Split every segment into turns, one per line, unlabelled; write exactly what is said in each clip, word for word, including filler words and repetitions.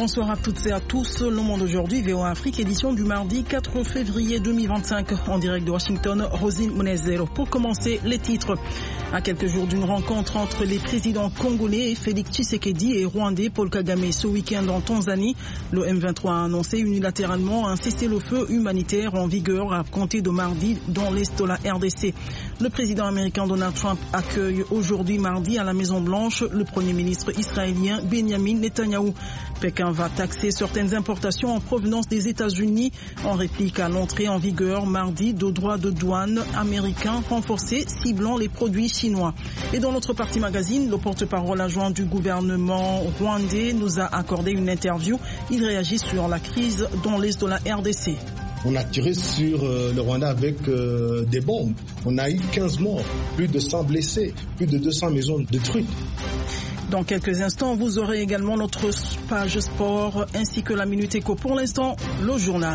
Bonsoir à toutes et à tous. Le Monde aujourd'hui, V O A Afrique, édition du mardi quatre février deux mille vingt-cinq. En direct de Washington, Rosine Munezero. Pour commencer, les titres. À quelques jours d'une rencontre entre les présidents congolais Félix Tshisekedi et rwandais Paul Kagame ce week-end en Tanzanie, le M vingt-trois a annoncé unilatéralement un cessez-le-feu humanitaire en vigueur à compter de mardi dans l'est de la R D C. Le président américain Donald Trump accueille aujourd'hui mardi à la Maison-Blanche le premier ministre israélien Benjamin Netanyahou. Pékin va taxer certaines importations en provenance des États-Unis en réplique à l'entrée en vigueur mardi de droits de douane américains renforcés ciblant les produits chinois. Et dans notre partie magazine, le porte-parole adjoint du gouvernement rwandais nous a accordé une interview. Il réagit sur la crise dans l'est de la R D C.
On a tiré sur euh, le Rwanda avec euh, des bombes. On a eu quinze morts, plus de cent blessés, plus de deux cents maisons détruites.
Dans quelques instants, vous aurez également notre page sport ainsi que la Minute Éco. Pour l'instant, le journal.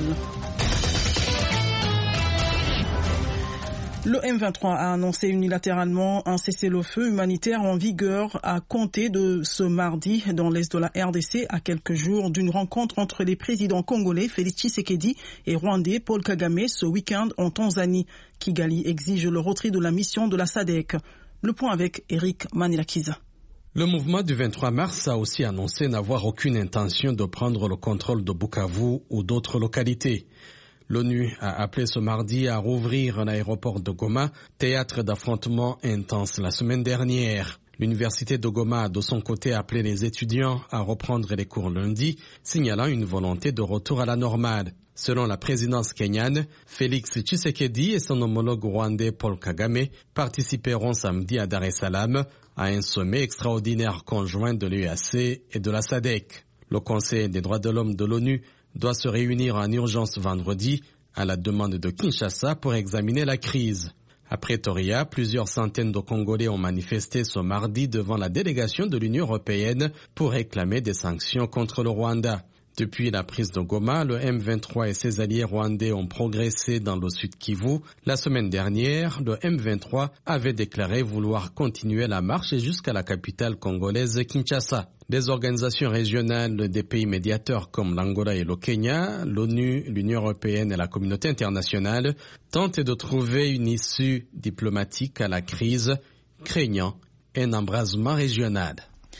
Le M vingt-trois a annoncé unilatéralement un cessez-le-feu humanitaire en vigueur à compter de ce mardi dans l'est de la R D C, à quelques jours d'une rencontre entre les présidents congolais Félix Tshisekedi et rwandais Paul Kagame ce week-end en Tanzanie. Kigali exige le retrait de la mission de la S A D C. Le point avec Eric Manilakiza.
Le mouvement du vingt-trois mars a aussi annoncé n'avoir aucune intention de prendre le contrôle de Bukavu ou d'autres localités. L'ONU a appelé ce mardi à rouvrir l'aéroport de Goma, théâtre d'affrontements intenses la semaine dernière. L'université de Goma a de son côté appelé les étudiants à reprendre les cours lundi, signalant une volonté de retour à la normale. Selon la présidence kenyane, Félix Tshisekedi et son homologue rwandais Paul Kagame participeront samedi à Dar es Salaam à un sommet extraordinaire conjoint de l'U A C et de la S A D C. Le Conseil des droits de l'homme de l'ONU doit se réunir en urgence vendredi à la demande de Kinshasa pour examiner la crise. À Pretoria, plusieurs centaines de Congolais ont manifesté ce mardi devant la délégation de l'Union européenne pour réclamer des sanctions contre le Rwanda. Depuis la prise de Goma, le M vingt-trois et ses alliés rwandais ont progressé dans le sud Kivu. La semaine dernière, le M vingt-trois avait déclaré vouloir continuer la marche jusqu'à la capitale congolaise Kinshasa. Des organisations régionales des pays médiateurs comme l'Angola et le Kenya, l'ONU, l'Union européenne et la communauté internationale tentent de trouver une issue diplomatique à la crise, craignant un embrasement régional.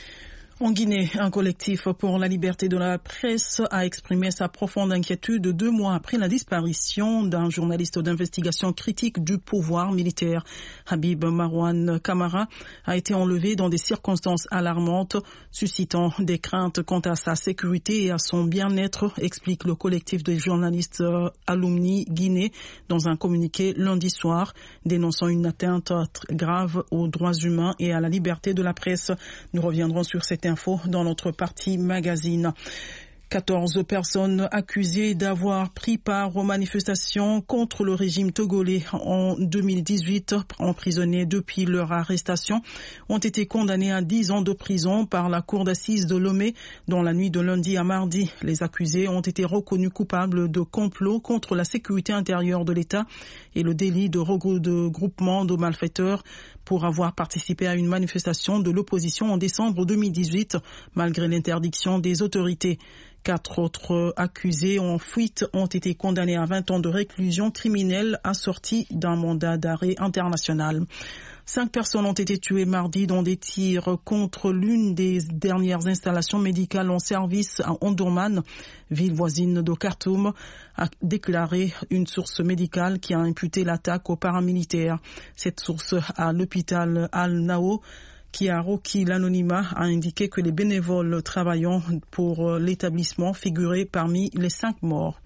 En Guinée, un collectif pour la liberté de la presse a exprimé sa profonde inquiétude deux mois après la disparition d'un journaliste d'investigation critique du pouvoir militaire. Habib Marwan Kamara a été enlevé dans des circonstances alarmantes, suscitant des craintes quant à sa sécurité et à son bien-être, explique le collectif des journalistes Alumni Guinée dans un communiqué lundi soir, dénonçant une atteinte grave aux droits humains et à la liberté de la presse. Nous reviendrons sur cette info dans notre partie magazine. quatorze personnes accusées d'avoir pris part aux manifestations contre le régime togolais en deux mille dix-huit, emprisonnées depuis leur arrestation, ont été condamnées à dix ans de prison par la cour d'assises de Lomé dans la nuit de lundi à mardi. Les accusés ont été reconnus coupables de complot contre la sécurité intérieure de l'État et le délit de regroupement de malfaiteurs pour avoir participé à une manifestation de l'opposition en décembre deux mille dix-huit, malgré l'interdiction des autorités. Quatre autres accusés en fuite ont été condamnés à vingt ans de réclusion criminelle assortie d'un mandat d'arrêt international. Cinq personnes ont été tuées mardi dans des tirs contre l'une des dernières installations médicales en service à Omdurman, ville voisine de Khartoum, a déclaré une source médicale qui a imputé l'attaque aux paramilitaires. Cette source à l'hôpital Al-Nao, qui a requis l'anonymat, a indiqué que les bénévoles travaillant pour l'établissement figuraient parmi les cinq morts.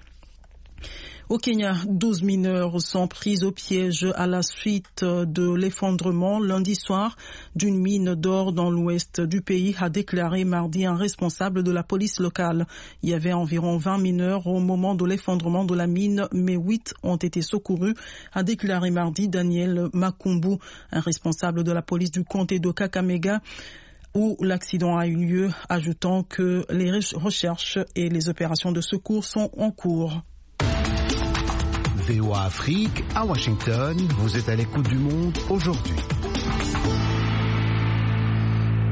Au Kenya, douze mineurs sont pris au piège à la suite de l'effondrement lundi soir d'une mine d'or dans l'ouest du pays, a déclaré mardi un responsable de la police locale. Il y avait environ vingt mineurs au moment de l'effondrement de la mine, mais huit ont été secourus, a déclaré mardi Daniel Makumbu, un responsable de la police du comté de Kakamega, où l'accident a eu lieu, ajoutant que les recherches et les opérations de secours sont en cours.
V O A Afrique, à Washington, vous êtes à l'écoute du monde aujourd'hui.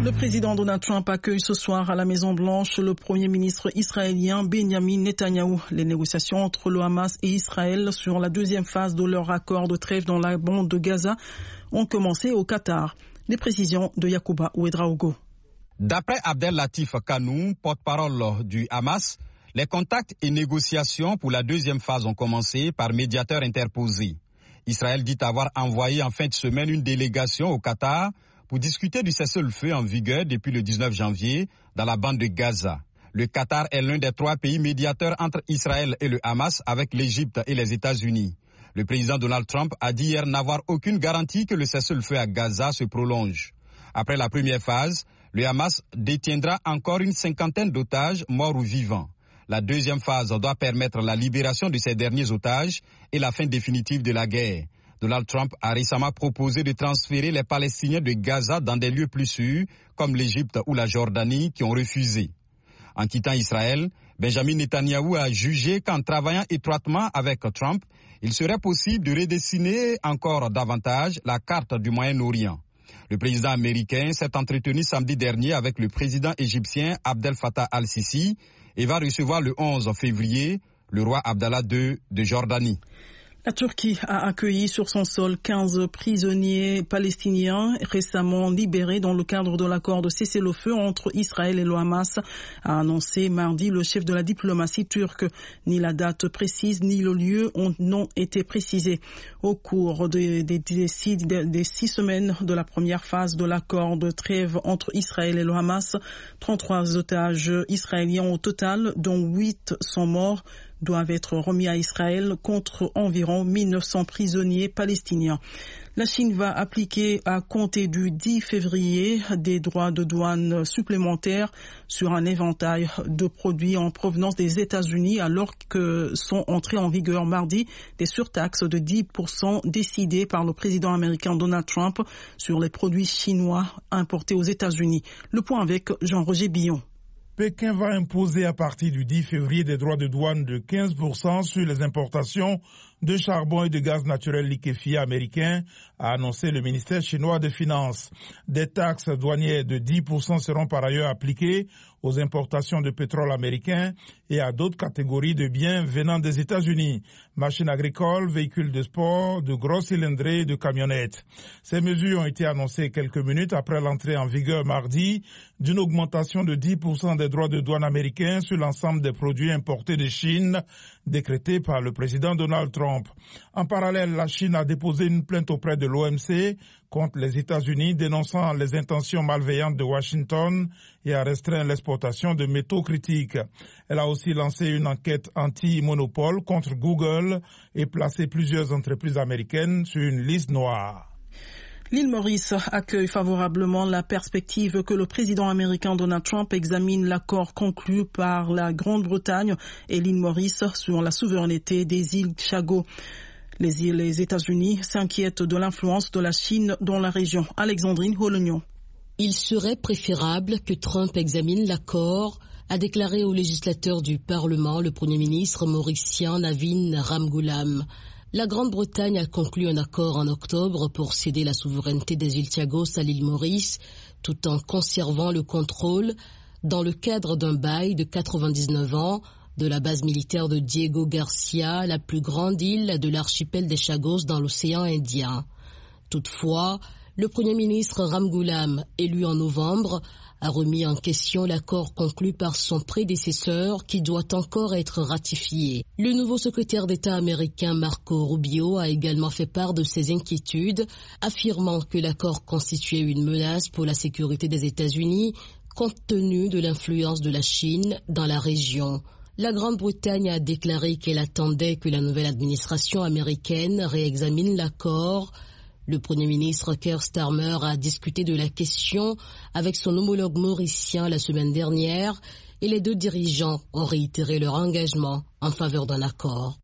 Le président Donald Trump accueille ce soir à la Maison-Blanche le premier ministre israélien Benjamin Netanyahou. Les négociations entre le Hamas et Israël sur la deuxième phase de leur accord de trêve dans la bande de Gaza ont commencé au Qatar. Les précisions de Yacouba Ouedraogo.
D'après Abdel Latif Kanou, porte-parole du Hamas, les contacts et négociations pour la deuxième phase ont commencé par médiateurs interposés. Israël dit avoir envoyé en fin de semaine une délégation au Qatar pour discuter du cessez-le-feu en vigueur depuis le dix-neuf janvier dans la bande de Gaza. Le Qatar est l'un des trois pays médiateurs entre Israël et le Hamas avec l'Égypte et les États-Unis. Le président Donald Trump a dit hier n'avoir aucune garantie que le cessez-le-feu à Gaza se prolonge. Après la première phase, le Hamas détiendra encore une cinquantaine d'otages morts ou vivants. La deuxième phase doit permettre la libération de ces derniers otages et la fin définitive de la guerre. Donald Trump a récemment proposé de transférer les Palestiniens de Gaza dans des lieux plus sûrs, comme l'Égypte ou la Jordanie, qui ont refusé. En quittant Israël, Benjamin Netanyahou a jugé qu'en travaillant étroitement avec Trump, il serait possible de redessiner encore davantage la carte du Moyen-Orient. Le président américain s'est entretenu samedi dernier avec le président égyptien Abdel Fattah al-Sisi et va recevoir le onze février le roi Abdallah deux de Jordanie.
La Turquie a accueilli sur son sol quinze prisonniers palestiniens récemment libérés dans le cadre de l'accord de cessez-le-feu entre Israël et le Hamas, a annoncé mardi le chef de la diplomatie turque. Ni la date précise ni le lieu n'ont été précisés. Au cours des, des, des, six, des six semaines de la première phase de l'accord de trêve entre Israël et le Hamas, trente-trois otages israéliens au total, dont huit sont morts, doivent être remis à Israël contre environ mille neuf cents prisonniers palestiniens. La Chine va appliquer à compter du dix février des droits de douane supplémentaires sur un éventail de produits en provenance des États-Unis alors que sont entrées en vigueur mardi des surtaxes de dix pour cent décidées par le président américain Donald Trump sur les produits chinois importés aux États-Unis. Le point avec Jean-Roger Billon.
Pékin va imposer à partir du dix février des droits de douane de quinze pour cent sur les importations de charbon et de gaz naturel liquéfié américain, a annoncé le ministère chinois des Finances. Des taxes douanières de dix pour cent seront par ailleurs appliquées aux importations de pétrole américain et à d'autres catégories de biens venant des États-Unis, machines agricoles, véhicules de sport, de gros cylindrés et de camionnettes. Ces mesures ont été annoncées quelques minutes après l'entrée en vigueur mardi d'une augmentation de dix pour cent des droits de douane américains sur l'ensemble des produits importés de Chine, décrétée par le président Donald Trump. En parallèle, la Chine a déposé une plainte auprès de l'O M C contre les États-Unis, dénonçant les intentions malveillantes de Washington et a restreint l'exportation de métaux critiques. Elle a aussi lancé une enquête anti-monopole contre Google et placé plusieurs entreprises américaines sur une liste noire.
L'île Maurice accueille favorablement la perspective que le président américain Donald Trump examine l'accord conclu par la Grande-Bretagne et l'île Maurice sur la souveraineté des îles Chagos. Les îles, les États-Unis s'inquiètent de l'influence de la Chine dans la région. Alexandrine Holognon.
Il serait préférable que Trump examine l'accord, a déclaré aux législateurs du Parlement le Premier ministre mauricien Navin Ramgoolam. La Grande-Bretagne a conclu un accord en octobre pour céder la souveraineté des îles Chagos à l'île Maurice, tout en conservant le contrôle, dans le cadre d'un bail de quatre-vingt-dix-neuf ans, de la base militaire de Diego Garcia, la plus grande île de l'archipel des Chagos dans l'océan Indien. Toutefois, le Premier ministre Ramgoolam, élu en novembre, a remis en question l'accord conclu par son prédécesseur qui doit encore être ratifié. Le nouveau secrétaire d'État américain Marco Rubio a également fait part de ses inquiétudes, affirmant que l'accord constituait une menace pour la sécurité des États-Unis compte tenu de l'influence de la Chine dans la région. La Grande-Bretagne a déclaré qu'elle attendait que la nouvelle administration américaine réexamine l'accord. Le Premier ministre Keir Starmer a discuté de la question avec son homologue mauricien la semaine dernière et les deux dirigeants ont réitéré leur engagement en faveur d'un accord.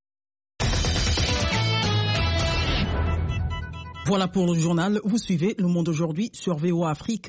Voilà pour le journal. Vous suivez Le Monde aujourd'hui sur V O A Afrique.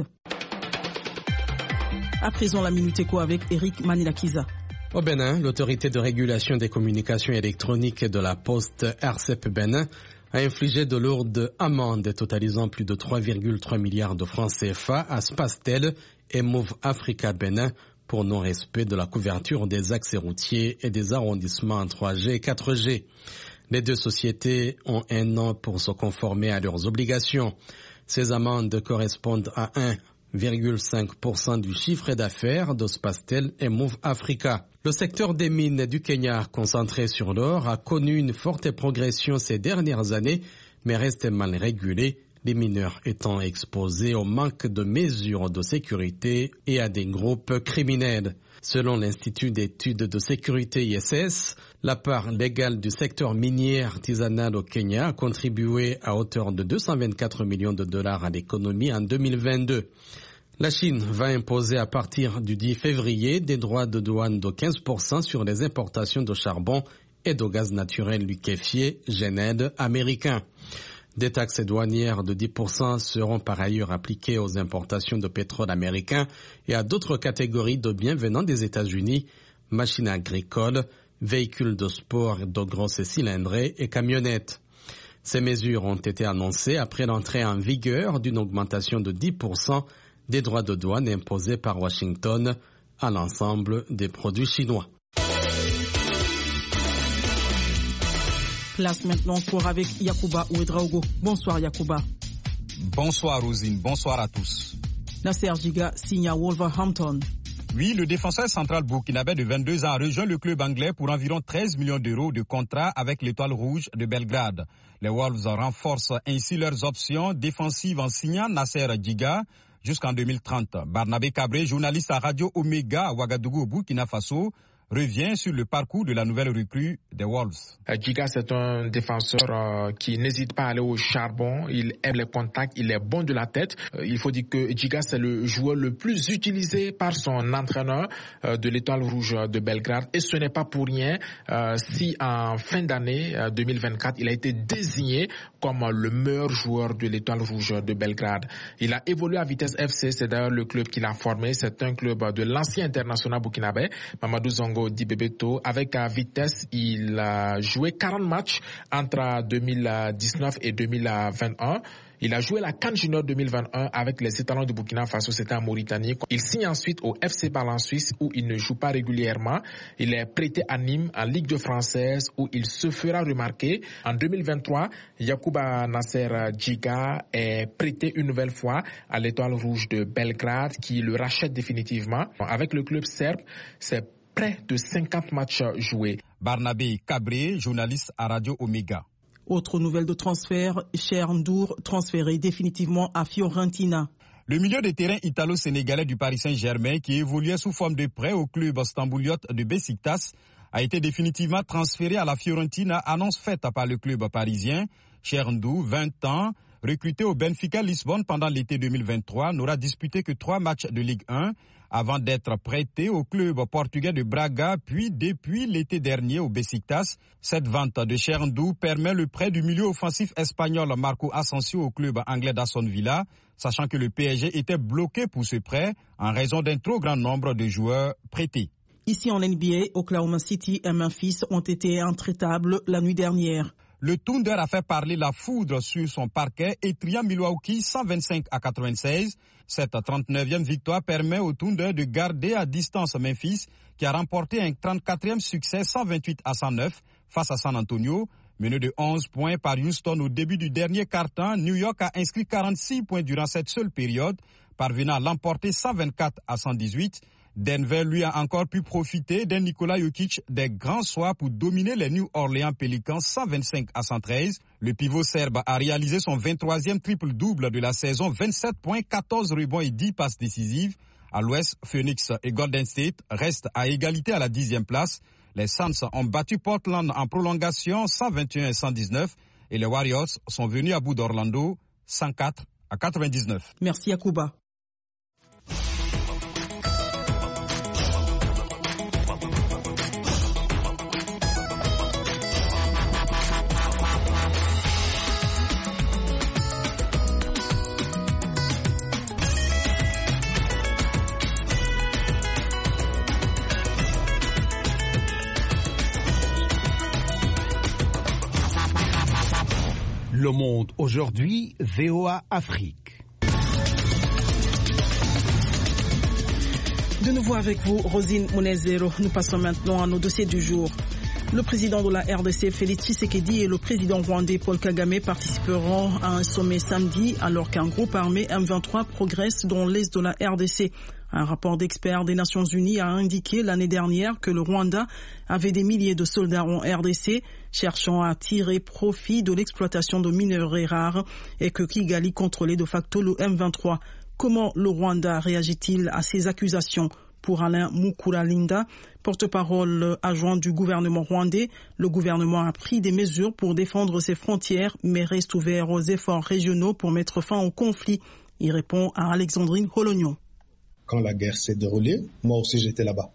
À présent, la Minute Éco avec Eric Manilakiza.
Au Bénin, l'autorité de régulation des communications électroniques de la Poste R C E P Bénin a infligé de lourdes amendes totalisant plus de trois virgule trois milliards de francs C F A à Spastel et Move Africa Bénin pour non-respect de la couverture des accès routiers et des arrondissements en trois G et quatre G. Les deux sociétés ont un an pour se conformer à leurs obligations. Ces amendes correspondent à un virgule cinq pour cent du chiffre d'affaires de Spastel et Move Africa. Le secteur des mines du Kenya, concentré sur l'or, a connu une forte progression ces dernières années, mais reste mal régulé, les mineurs étant exposés au manque de mesures de sécurité et à des groupes criminels. Selon l'Institut d'études de sécurité I S S, la part légale du secteur minier artisanal au Kenya a contribué à hauteur de deux cent vingt-quatre millions de dollars à l'économie en deux mille vingt-deux. La Chine va imposer à partir du dix février des droits de douane de quinze pour cent sur les importations de charbon et de gaz naturel liquéfié G N E D américain. Des taxes douanières de dix pour cent seront par ailleurs appliquées aux importations de pétrole américain et à d'autres catégories de biens venant des États-Unis, machines agricoles, véhicules de sport de grosses cylindrées et camionnettes. Ces mesures ont été annoncées après l'entrée en vigueur d'une augmentation de dix pour cent des droits de douane imposés par Washington à l'ensemble des produits chinois.
Place maintenant pour avec Yacouba Ouedraogo. Bonsoir Yacouba.
Bonsoir Rosine, bonsoir à tous.
Nasser Djiga signe à Wolverhampton.
Oui, le défenseur central burkinabé de vingt-deux ans a rejoint le club anglais pour environ treize millions d'euros de contrat avec l'Étoile rouge de Belgrade. Les Wolves renforcent ainsi leurs options défensives en signant Nasser Djiga jusqu'en deux mille trente. Barnabé Cabré, journaliste à Radio Omega à Ouagadougou au Burkina Faso, revient sur le parcours de la nouvelle recrue des Wolves.
Djiga, c'est un défenseur euh, qui n'hésite pas à aller au charbon. Il aime les contacts, il est bon de la tête. Euh, il faut dire que Djiga, c'est le joueur le plus utilisé par son entraîneur euh, de l'Étoile rouge de Belgrade. Et ce n'est pas pour rien euh, si en fin d'année euh, deux mille vingt-quatre, il a été désigné comme le meilleur joueur de l'Étoile rouge de Belgrade. Il a évolué à Vitesse F C, c'est d'ailleurs le club qu'il a formé. C'est un club de l'ancien international burkinabé, Mamadou Zongo Dibebeto. Avec Vitesse, il a joué quarante matchs entre deux mille dix-neuf et deux mille vingt et un. Il a joué la CAN Junior deux mille vingt et un avec les étalons du Burkina Faso, c'était en Mauritanie. Il signe ensuite au F C Bâle en Suisse où il ne joue pas régulièrement. Il est prêté à Nîmes en Ligue deux française où il se fera remarquer. En deux mille vingt-trois, Yacouba Nasser Djiga est prêté une nouvelle fois à l'Étoile rouge de Belgrade qui le rachète définitivement. Avec le club serbe, c'est près de cinquante matchs joués.
Barnabé Cabré, journaliste à Radio Omega.
Autre nouvelle de transfert, Cher Ndour transféré définitivement à Fiorentina.
Le milieu de terrain italo-sénégalais du Paris Saint-Germain qui évoluait sous forme de prêt au club stambouliote de Beşiktaş a été définitivement transféré à la Fiorentina, annonce faite par le club parisien. Cher Ndour, vingt ans, recruté au Benfica Lisbonne pendant l'été deux mille vingt-trois, n'aura disputé que trois matchs de Ligue un avant d'être prêté au club portugais de Braga, puis depuis l'été dernier au Beşiktaş. Cette vente de Cher Ndour permet le prêt du milieu offensif espagnol Marco Asensio au club anglais d'Aston Villa, sachant que le P S G était bloqué pour ce prêt en raison d'un trop grand nombre de joueurs prêtés.
Ici en N B A, Oklahoma City et Memphis ont été intraitables la nuit dernière.
Le Thunder a fait parler la foudre sur son parquet, étriant Milwaukee cent vingt-cinq à quatre-vingt-seize. Cette trente-neuvième victoire permet au Thunder de garder à distance Memphis, qui a remporté un trente-quatrième succès cent vingt-huit à cent neuf face à San Antonio. Mené de onze points par Houston au début du dernier quart-temps, New York a inscrit quarante-six points durant cette seule période, parvenant à l'emporter cent vingt-quatre à cent dix-huit. Denver, lui, a encore pu profiter d'un Nikola Jokic des grands soirs pour dominer les New Orleans Pelicans cent vingt-cinq à cent treize. Le pivot serbe a réalisé son vingt-troisième triple-double de la saison, vingt-sept points, quatorze rebonds et dix passes décisives. À l'ouest, Phoenix et Golden State restent à égalité à la dixième place. Les Suns ont battu Portland en prolongation cent vingt et un à cent dix-neuf et les Warriors sont venus à bout d'Orlando cent quatre à quatre-vingt-dix-neuf.
Merci Yacouba.
Le Monde aujourd'hui, V O A Afrique.
De nouveau avec vous, Rosine Monezero. Nous passons maintenant à nos dossiers du jour. Le président de la R D C, Félix Tshisekedi, et le président rwandais Paul Kagame participeront à un sommet samedi alors qu'un groupe armé M vingt-trois progresse dans l'est de la R D C. Un rapport d'experts des Nations Unies a indiqué l'année dernière que le Rwanda avait des milliers de soldats en R D C cherchant à tirer profit de l'exploitation de minerais rares et que Kigali contrôlait de facto le M vingt-trois. Comment le Rwanda réagit-il à ces accusations? Pour Alain Mukuralinda, porte-parole adjoint du gouvernement rwandais, le gouvernement a pris des mesures pour défendre ses frontières, mais reste ouvert aux efforts régionaux pour mettre fin au conflit. Il répond à Alexandrine Holognon.
Quand la guerre s'est déroulée, moi aussi j'étais là-bas.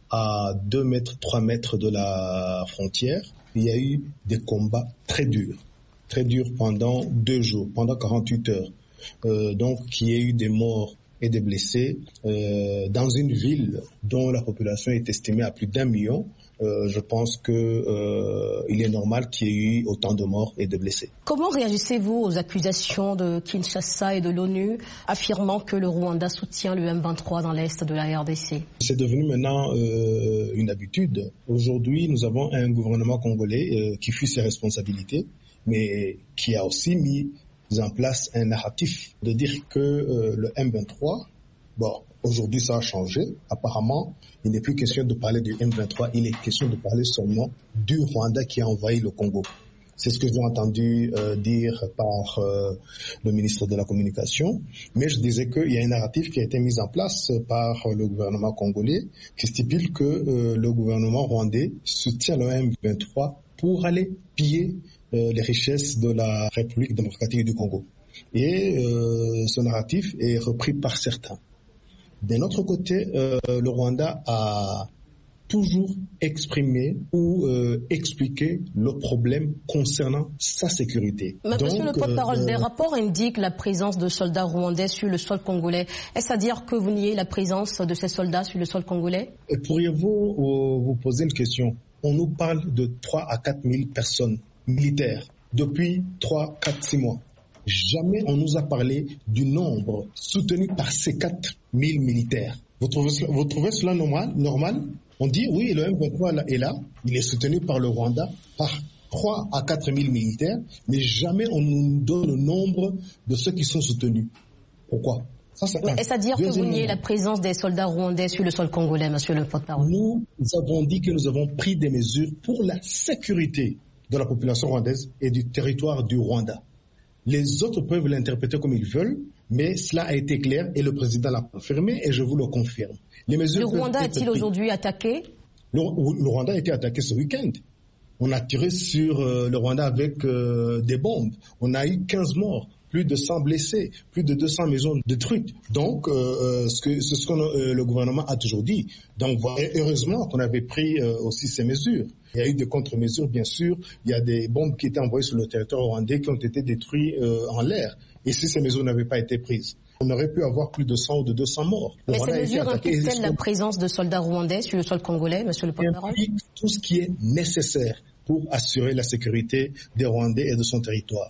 À deux mètres, trois mètres de la frontière, il y a eu des combats très durs. Très durs pendant deux jours, pendant quarante-huit heures. Euh, donc, il y a eu des morts et des blessés euh, dans une ville dont la population est estimée à plus d'un million. Euh, je pense que euh, il est normal qu'il y ait eu autant de morts et de blessés.
Comment réagissez-vous aux accusations de Kinshasa et de l'ONU affirmant que le Rwanda soutient le M vingt-trois dans l'est de la R D C? C'est
devenu maintenant euh, une habitude. Aujourd'hui, nous avons un gouvernement congolais euh, qui fuit ses responsabilités, mais qui a aussi mis en place un narratif de dire que euh, le M vingt-trois, bon, aujourd'hui ça a changé. Apparemment, il n'est plus question de parler du M vingt-trois, il est question de parler seulement du Rwanda qui a envahi le Congo. C'est ce que j'ai entendu euh, dire par euh, le ministre de la Communication. Mais je disais qu'il y a un narratif qui a été mis en place par le gouvernement congolais qui stipule que euh, le gouvernement rwandais soutient le M vingt-trois pour aller piller les richesses de la République démocratique du Congo. Et euh, ce narratif est repris par certains. D'un autre côté, euh, le Rwanda a toujours exprimé ou euh, expliqué le problème concernant sa sécurité.
Mais
Donc,
monsieur le porte-parole,
euh,
des rapports indiquent la présence de soldats rwandais sur le sol congolais. Est-ce à dire que vous niez la présence de ces soldats sur le sol congolais?
Et pourriez-vous euh, vous poser une question? On nous parle de trois à quatre mille personnes militaires depuis trois, quatre, six mois. Jamais on nous a parlé du nombre soutenu par ces quatre mille militaires. Vous trouvez, vous trouvez cela normal, normal? On dit oui, le M vingt-trois est là, il est soutenu par le Rwanda, par trois à quatre mille militaires, mais jamais on nous donne le nombre de ceux qui sont soutenus. Pourquoi? Ça, c'est
Est-ce à dire que vous niez la présence des soldats rwandais sur le sol congolais, monsieur le porte-parole?
Nous avons dit que nous avons pris des mesures pour la sécurité de la population rwandaise et du territoire du Rwanda. Les autres peuvent l'interpréter comme ils veulent, mais cela a été clair et le président l'a confirmé et je vous le confirme. Les mesures
le Rwanda est-il aujourd'hui attaqué?
le, le Rwanda a été attaqué ce week-end. On a tiré sur euh, le Rwanda avec euh, des bombes. On a eu quinze morts, plus de cent blessés, plus de deux cents maisons détruites. Donc, euh, ce que, c'est ce que euh, le gouvernement a toujours dit. Donc, heureusement qu'on avait pris euh, aussi ces mesures. Il y a eu des contre-mesures, bien sûr. Il y a des bombes qui étaient envoyées sur le territoire rwandais qui ont été détruites euh, en l'air. Et si ces mesures n'avaient pas été prises, on aurait pu avoir plus de cent ou de deux cents morts.
Mais ces mesures impliquent-elles la présence de soldats rwandais sur le sol congolais, monsieur le porte-parole?
Implique tout ce qui est nécessaire pour assurer la sécurité des Rwandais et de son territoire.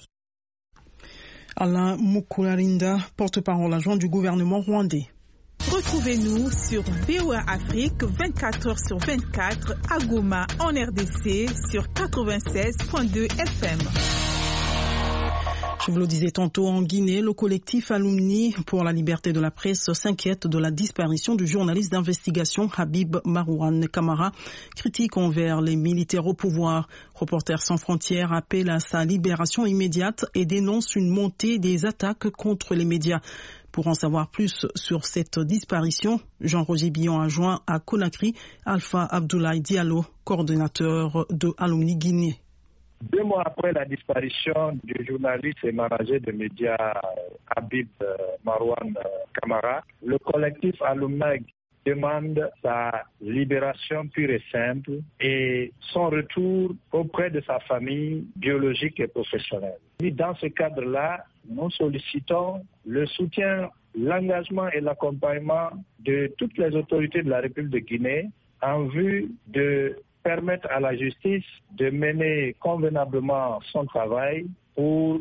Alain Mukuralinda, porte-parole adjoint du gouvernement rwandais.
Retrouvez-nous sur V O A Afrique vingt-quatre heures sur vingt-quatre à Goma en R D C sur quatre-vingt-seize virgule deux F M.
Je vous le disais tantôt, en Guinée, le collectif Alumni pour la liberté de la presse s'inquiète de la disparition du journaliste d'investigation Habib Marouane Kamara, critique envers les militaires au pouvoir. Reporters sans frontières appelle à sa libération immédiate et dénonce une montée des attaques contre les médias. Pour en savoir plus sur cette disparition, Jean-Roger Billon a joint à Conakry Alpha Abdoulaye Diallo, coordonnateur de Alumni Guinée.
Deux mois après la disparition du journaliste et manager de médias Habib Marouane Kamara, le collectif Alumni demande sa libération pure et simple et son retour auprès de sa famille biologique et professionnelle. Et dans ce cadre-là, nous sollicitons le soutien, l'engagement et l'accompagnement de toutes les autorités de la République de Guinée en vue de permettre à la justice de mener convenablement son travail pour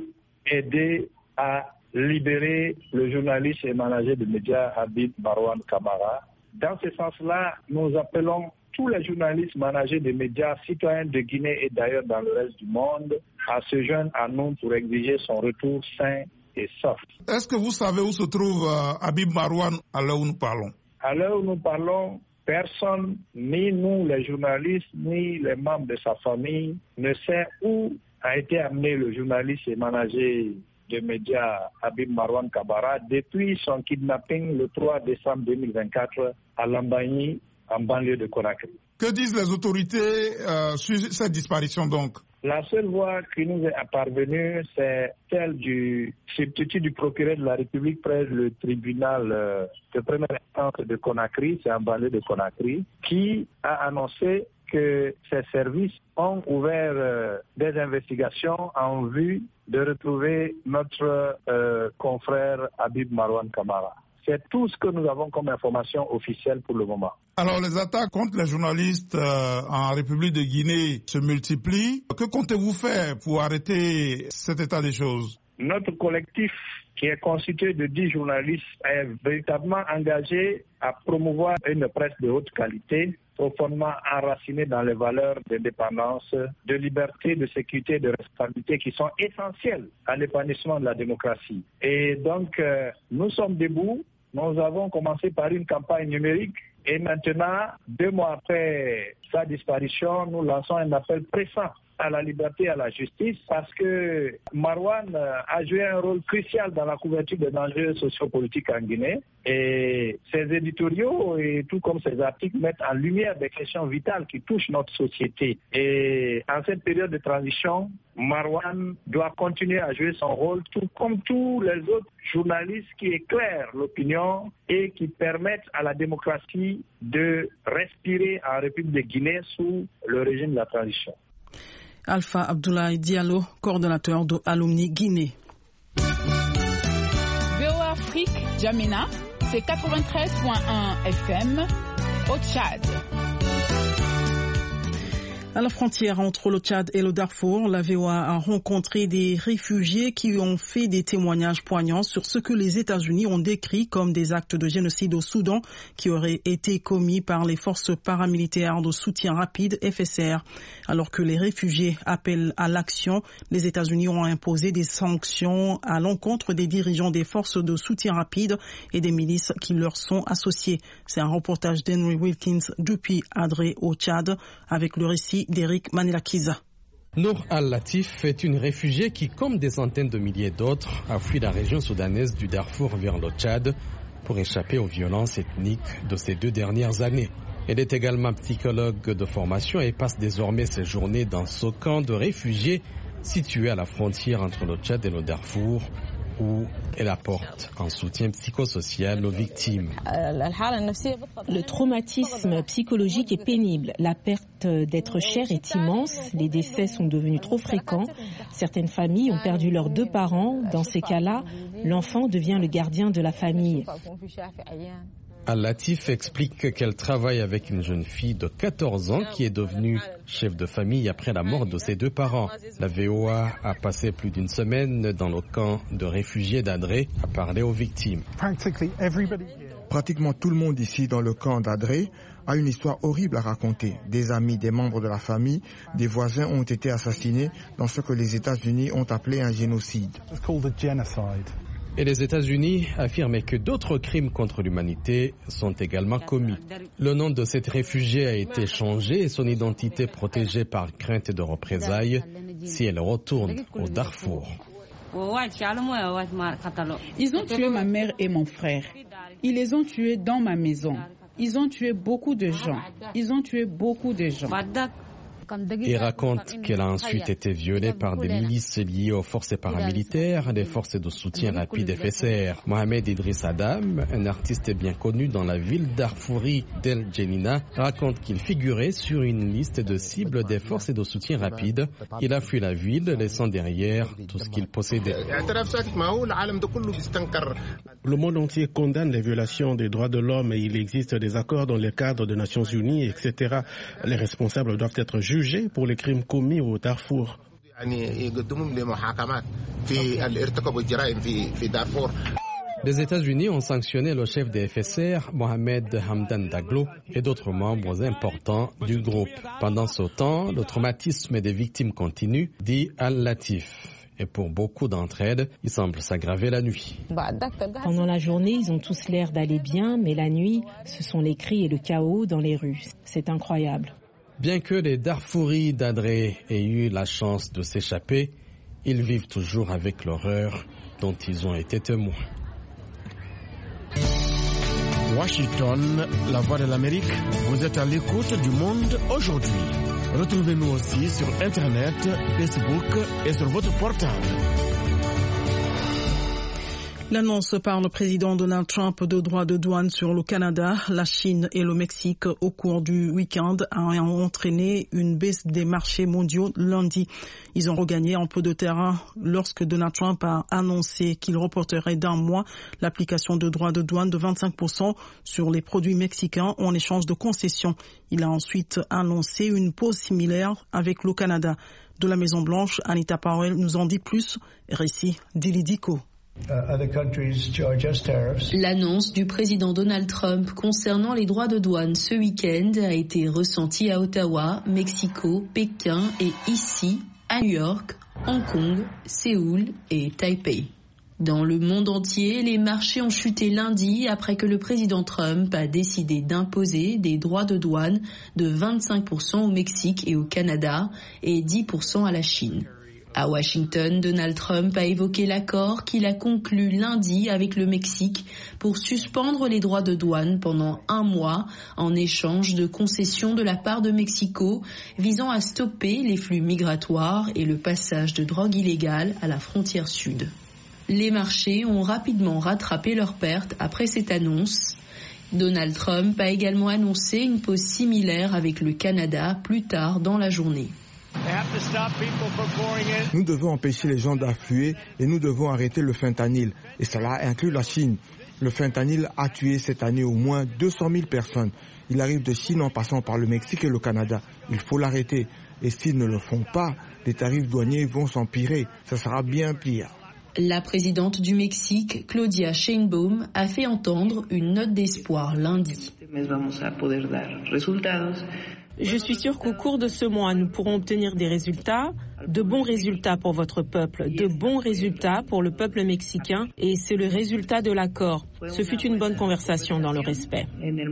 aider à libérer le journaliste et manager de médias Habib Marouane Kamara. Dans ce sens-là, nous appelons tous les journalistes managers de médias citoyens de Guinée et d'ailleurs dans le reste du monde à se joindre à nous pour exiger son retour sain et sauf.
Est-ce que vous savez où se trouve euh, Habib Marouane à l'heure où nous parlons?
À l'heure où nous parlons, personne, ni nous les journalistes, ni les membres de sa famille, ne sait où a été amené le journaliste et manager de médias Habib Marouane Kamara depuis son kidnapping le trois décembre deux mille vingt-quatre à Lambagne, en banlieue de Conakry.
Que disent les autorités euh, sur cette disparition donc?
La seule voix qui nous est parvenue, c'est celle du substitut du procureur de la République près le tribunal euh, de première instance de Conakry, c'est en banlieue de Conakry, qui a annoncé que ses services ont ouvert euh, des investigations en vue de retrouver notre euh, confrère Habib Marouane Kamara. C'est tout ce que nous avons comme information officielle pour le moment.
Alors, les attaques contre les journalistes euh, en République de Guinée se multiplient. Que comptez-vous faire pour arrêter cet état des choses?
Notre collectif, qui est constitué de dix journalistes, est véritablement engagé à promouvoir une presse de haute qualité, profondément enracinée dans les valeurs d'indépendance, de liberté, de sécurité et de responsabilité qui sont essentielles à l'épanouissement de la démocratie. Et donc, euh, nous sommes debout. Nous avons commencé par une campagne numérique et maintenant, deux mois après sa disparition, nous lançons un appel pressant à la liberté et à la justice parce que Marouane a joué un rôle crucial dans la couverture des enjeux sociopolitiques en Guinée et ses éditoriaux et tout comme ses articles mettent en lumière des questions vitales qui touchent notre société. Et en cette période de transition, Marouane doit continuer à jouer son rôle tout comme tous les autres journalistes qui éclairent l'opinion et qui permettent à la démocratie de respirer en République de Guinée sous le régime de la transition.
Alpha Abdoulaye Diallo, coordonnateur de Alumni Guinée.
V O A Afrique, Djamena, c'est quatre-vingt-treize point un F M au Tchad.
À la frontière entre le Tchad et le Darfour, la V O A a rencontré des réfugiés qui ont fait des témoignages poignants sur ce que les États-Unis ont décrit comme des actes de génocide au Soudan qui auraient été commis par les forces paramilitaires de soutien rapide F S R. Alors que les réfugiés appellent à l'action, les États-Unis ont imposé des sanctions à l'encontre des dirigeants des forces de soutien rapide et des milices qui leur sont associées. C'est un reportage d'Henry Wilkins depuis Adré au Tchad avec le récit d'Eric Manelakiza.
Nour Al-Latif est une réfugiée qui, comme des centaines de milliers d'autres, a fui la région soudanaise du Darfour vers le Tchad pour échapper aux violences ethniques de ces deux dernières années. Elle est également psychologue de formation et passe désormais ses journées dans ce camp de réfugiés situé à la frontière entre le Tchad et le Darfour, où elle apporte un soutien psychosocial aux victimes.
Le traumatisme psychologique est pénible. La perte d'être cher est immense. Les décès sont devenus trop fréquents. Certaines familles ont perdu leurs deux parents. Dans ces cas-là, l'enfant devient le gardien de la famille.
Al-Latif explique qu'elle travaille avec une jeune fille de quatorze ans qui est devenue chef de famille après la mort de ses deux parents. La V O A a passé plus d'une semaine dans le camp de réfugiés d'Adré à parler aux victimes.
Pratiquement tout le monde ici dans le camp d'Adré a une histoire horrible à raconter. Des amis, des membres de la famille, des voisins ont été assassinés dans ce que les États-Unis ont appelé un génocide.
Et les États-Unis affirmaient que d'autres crimes contre l'humanité sont également commis. Le nom de cette réfugiée a été changé et son identité protégée par crainte de représailles si elle retourne au Darfour.
Ils ont tué ma mère et mon frère. Ils les ont tués dans ma maison. Ils ont tué beaucoup de gens. Ils ont tué beaucoup de gens.
Et raconte qu'elle a ensuite été violée par des milices liées aux forces paramilitaires, les forces de soutien rapide F S R. Mohamed Idriss Adam, un artiste bien connu dans la ville darfouri d'El Djenina, raconte qu'il figurait sur une liste de cibles des forces de soutien rapide. Il a fui la ville, laissant derrière tout ce qu'il possédait.
Le monde entier condamne les violations des droits de l'homme et il existe des accords dans le cadre des Nations Unies, et cetera. Les responsables doivent être jugés pour les crimes commis au Darfour.
Les États-Unis ont sanctionné le chef des F S R, Mohamed Hamdan Daglo, et d'autres membres importants du groupe. Pendant ce temps, le traumatisme des victimes continue, dit Al-Latif. Et pour beaucoup d'entre elles, il semble s'aggraver la nuit.
Pendant la journée, ils ont tous l'air d'aller bien, mais la nuit, ce sont les cris et le chaos dans les rues. C'est incroyable.
Bien que les Darfouris d'Adré aient eu la chance de s'échapper, ils vivent toujours avec l'horreur dont ils ont été témoins.
Washington, la voix de l'Amérique, vous êtes à l'écoute du monde aujourd'hui. Retrouvez-nous aussi sur Internet, Facebook et sur votre portable.
L'annonce par le président Donald Trump de droits de douane sur le Canada, la Chine et le Mexique au cours du week-end a entraîné une baisse des marchés mondiaux lundi. Ils ont regagné un peu de terrain lorsque Donald Trump a annoncé qu'il reporterait d'un mois l'application de droits de douane de vingt-cinq pour cent sur les produits mexicains en échange de concessions. Il a ensuite annoncé une pause similaire avec le Canada. De la Maison-Blanche, Anita Powell nous en dit plus. Récit d'Ili Diko.
L'annonce du président Donald Trump concernant les droits de douane ce week-end a été ressentie à Ottawa, Mexico, Pékin et ici, à New York, Hong Kong, Séoul et Taipei. Dans le monde entier, les marchés ont chuté lundi après que le président Trump a décidé d'imposer des droits de douane de vingt-cinq pour cent au Mexique et au Canada et dix pour cent à la Chine. À Washington, Donald Trump a évoqué l'accord qu'il a conclu lundi avec le Mexique pour suspendre les droits de douane pendant un mois en échange de concessions de la part de Mexico visant à stopper les flux migratoires et le passage de drogue illégale à la frontière sud. Les marchés ont rapidement rattrapé leurs pertes après cette annonce. Donald Trump a également annoncé une pause similaire avec le Canada plus tard dans la journée.
Nous devons empêcher les gens d'affluer et nous devons arrêter le fentanyl. Et cela inclut la Chine. Le fentanyl a tué cette année au moins deux cent mille personnes. Il arrive de Chine en passant par le Mexique et le Canada. Il faut l'arrêter. Et s'ils ne le font pas, les tarifs douaniers vont s'empirer. Ça sera bien pire.
La présidente du Mexique, Claudia Sheinbaum, a fait entendre une note d'espoir lundi.
Je suis sûre qu'au cours de ce mois, nous pourrons obtenir des résultats, de bons résultats pour votre peuple, de bons résultats pour le peuple mexicain, et c'est le résultat de l'accord. Ce fut une bonne conversation dans le respect.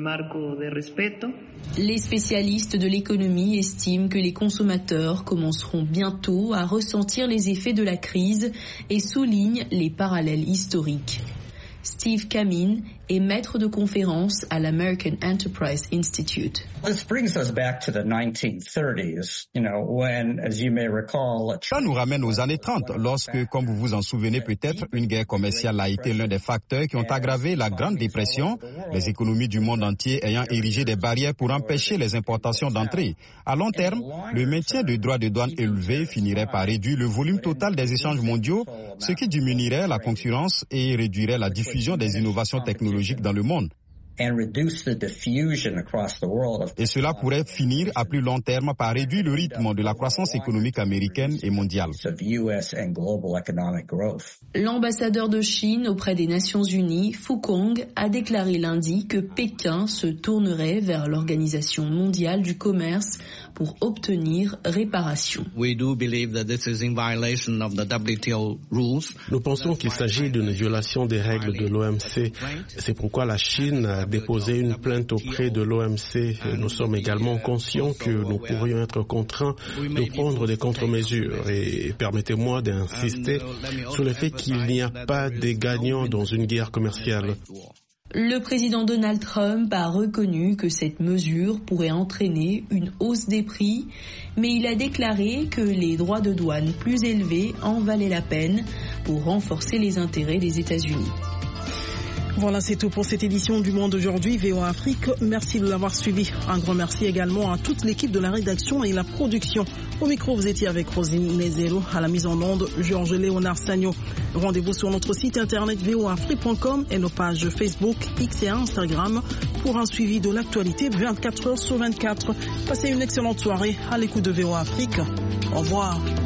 Les spécialistes de l'économie estiment que les consommateurs commenceront bientôt à ressentir les effets de la crise et soulignent les parallèles historiques. Steve Kamin est maître de conférence à l'American Enterprise Institute.
This brings us back to the nineteen thirties, you know, when, as you may recall,
ça nous ramène aux années trente, lorsque, comme vous vous en souvenez peut-être, une guerre commerciale a été l'un des facteurs qui ont aggravé la Grande Dépression, les économies du monde entier ayant érigé des barrières pour empêcher les importations d'entrée. À long terme, le maintien de droits de douane élevés finirait par réduire le volume total des échanges mondiaux, ce qui diminuerait la concurrence et réduirait la diffusion des innovations technologiques dans le monde. Et cela pourrait finir à plus long terme par réduire le rythme de la croissance économique américaine et mondiale.
L'ambassadeur de Chine auprès des Nations Unies, Fu Kong, a déclaré lundi que Pékin se tournerait vers l'Organisation mondiale du commerce pour obtenir réparation.
Nous pensons qu'il s'agit d'une violation des règles de l'O M C. C'est pourquoi la Chine a déposé une plainte auprès de l'O M C. Nous sommes également conscients que nous pourrions être contraints de prendre des contre-mesures. Et permettez-moi d'insister sur le fait qu'il n'y a pas de gagnants dans une guerre commerciale.
Le président Donald Trump a reconnu que cette mesure pourrait entraîner une hausse des prix, mais il a déclaré que les droits de douane plus élevés en valaient la peine pour renforcer les intérêts des États-Unis.
Voilà, c'est tout pour cette édition du Monde aujourd'hui, V O A Afrique. Merci de l'avoir suivi. Un grand merci également à toute l'équipe de la rédaction et la production. Au micro, vous étiez avec Rosine Nezero, à la mise en onde, Georges Léonard Sagno. Rendez-vous sur notre site internet v o afrique point com et nos pages Facebook, X et Instagram pour un suivi de l'actualité vingt-quatre heures sur vingt-quatre. Passez une excellente soirée à l'écoute de V O A Afrique. Au revoir.